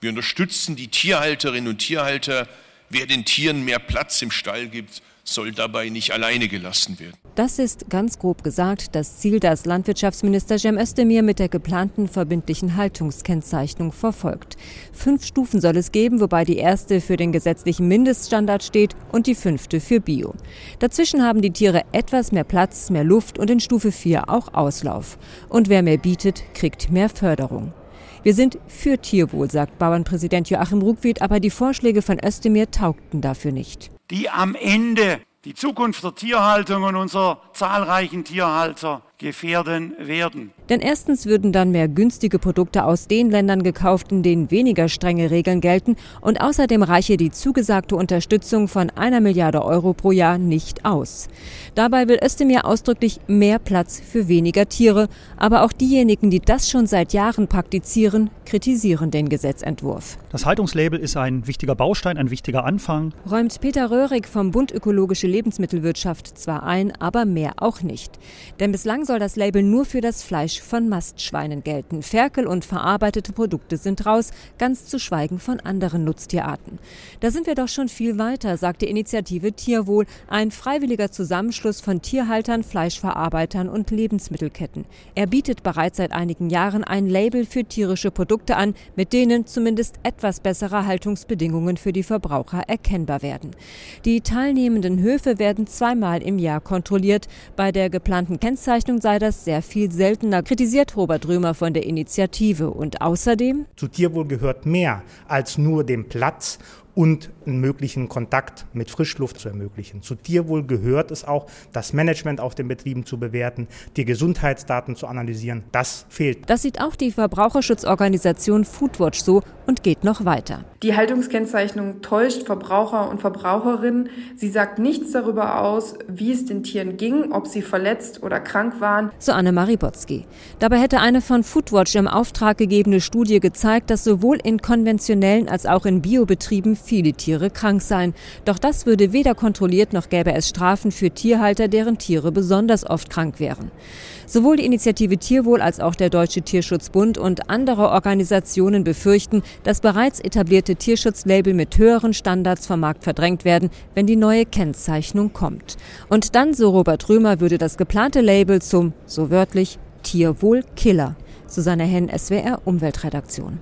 Wir unterstützen die Tierhalterinnen und Tierhalter. Wer den Tieren mehr Platz im Stall gibt, soll dabei nicht alleine gelassen werden. Das ist ganz grob gesagt das Ziel, das Landwirtschaftsminister Cem Özdemir mit der geplanten verbindlichen Haltungskennzeichnung verfolgt. 5 Stufen soll es geben, wobei die erste für den gesetzlichen Mindeststandard steht und die 5. für Bio. Dazwischen haben die Tiere etwas mehr Platz, mehr Luft und in Stufe 4 auch Auslauf. Und wer mehr bietet, kriegt mehr Förderung. Wir sind für Tierwohl, sagt Bauernpräsident Joachim Ruckwied, aber die Vorschläge von Özdemir taugten dafür nicht. Die am Ende die Zukunft der Tierhaltung und unserer zahlreichen Tierhalter gefährden werden. Denn erstens würden dann mehr günstige Produkte aus den Ländern gekauft, in denen weniger strenge Regeln gelten, und außerdem reiche die zugesagte Unterstützung von 1 Milliarde Euro pro Jahr nicht aus. Dabei will Özdemir ausdrücklich mehr Platz für weniger Tiere, aber auch diejenigen, die das schon seit Jahren praktizieren, kritisieren den Gesetzentwurf. Das Haltungslabel ist ein wichtiger Baustein, ein wichtiger Anfang. Räumt Peter Röhrig vom Bund Ökologische Lebensmittelwirtschaft zwar ein, aber mehr auch nicht. Denn bislang soll das Label nur für das Fleisch von Mastschweinen gelten. Ferkel und verarbeitete Produkte sind raus, ganz zu schweigen von anderen Nutztierarten. Da sind wir doch schon viel weiter, sagt die Initiative Tierwohl, ein freiwilliger Zusammenschluss von Tierhaltern, Fleischverarbeitern und Lebensmittelketten. Er bietet bereits seit einigen Jahren ein Label für tierische Produkte an, mit denen zumindest etwas bessere Haltungsbedingungen für die Verbraucher erkennbar werden. Die teilnehmenden Höfe werden 2-mal im Jahr kontrolliert. Bei der geplanten Kennzeichnung sei das sehr viel seltener, kritisiert Robert Römer von der Initiative. Und außerdem: Zu Tierwohl gehört mehr als nur den Platz und einen möglichen Kontakt mit Frischluft zu ermöglichen. Zu Tierwohl gehört es auch, das Management auf den Betrieben zu bewerten, die Gesundheitsdaten zu analysieren. Das fehlt. Das sieht auch die Verbraucherschutzorganisation Foodwatch so und geht noch weiter. Die Haltungskennzeichnung täuscht Verbraucher und Verbraucherinnen. Sie sagt nichts darüber aus, wie es den Tieren ging, ob sie verletzt oder krank waren. So Annemarie Botzky. Dabei hätte eine von Foodwatch im Auftrag gegebene Studie gezeigt, dass sowohl in konventionellen als auch in Biobetrieben viele Tiere krank seien. Doch das würde weder kontrolliert, noch gäbe es Strafen für Tierhalter, deren Tiere besonders oft krank wären. Sowohl die Initiative Tierwohl als auch der Deutsche Tierschutzbund und andere Organisationen befürchten, dass bereits etablierte Tierschutzlabel mit höheren Standards vom Markt verdrängt werden, wenn die neue Kennzeichnung kommt. Und dann, so Robert Römer, würde das geplante Label zum, so wörtlich, Tierwohl-Killer. Susanne Henn, SWR Umweltredaktion.